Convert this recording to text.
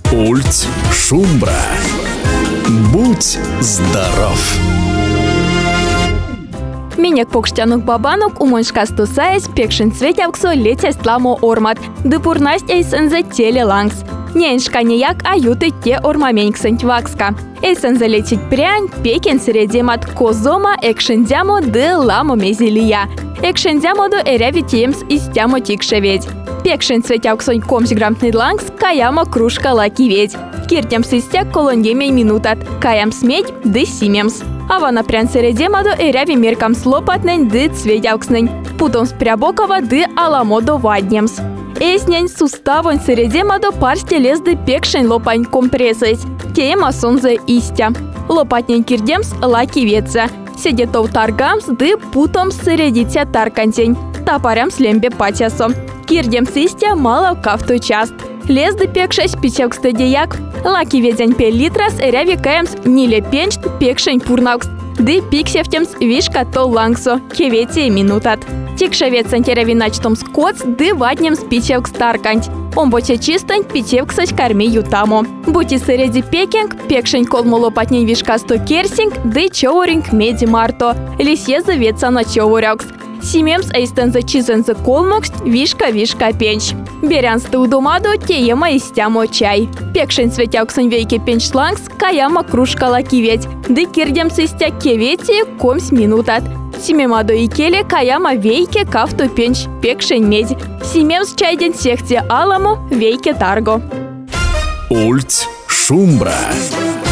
Ульть Шумбра. Будь здоров! Менек покштянук бабанук умоншкас тусаясь пекшин светявксо летясь тламо ормат. Дыпурнасть эйсензе теле лангс. Неншка неяк аюты те ормаменьксэнть вакска. Эйсензе летить прянь, пекин средемат козома экшендямо ды ламо мезилия. Экшендямо до эрявитиемс истямо тикшеведь. Пекшин светявксонь комсиграмтный лангс каямо кружка лаки ведь. Киртям систяк колонгемей минутат, каям смедь ды симемс. Авана прян средемадо эряви меркам слопатнень ды цветявкснень. Путом спрябокова ды аламодо ваднемс. Эснень суставонь средемадо парсте лезды пекшень лопань компрессость. Тема сонзе истя. Лопатнень кирдемс лаки ветца. Седетов таргамс ды путом средитя таркантень. Тапарям слембе патясо. Кирдемс истя мало кафту част. Лезды пекшесь пичевксты деяк. Лаки ведень пел литрас эряви каемс ниле пенчт пекшень пурнаукс. Ды пиксевтемс вишка то лангсо, кеветие минутат. Тикшевец антеряви начтом скотс, ды ваднемс пичевкс тарканть. Он боче чистань пичевксась карми ютамо. Бути среди пекинг, пекшень колмо лопатней вишка сто керсинг, ды човоринг меди марто. Лисье завеца на човорякс. Симемс эйстензе чизензе колмокс, вишка пенч. Берянсты удомадо теема истямо чай. Пекшень светявксен вейке пенч лангс, каяма кружка лаки ведь. Ды кирдемс истя кевети комс минутат. Симемадо и келе каяма вейке кафту пенч, пекшень медь. Симемс чайден сехте аламо вейке тарго. Ульть Шумбра.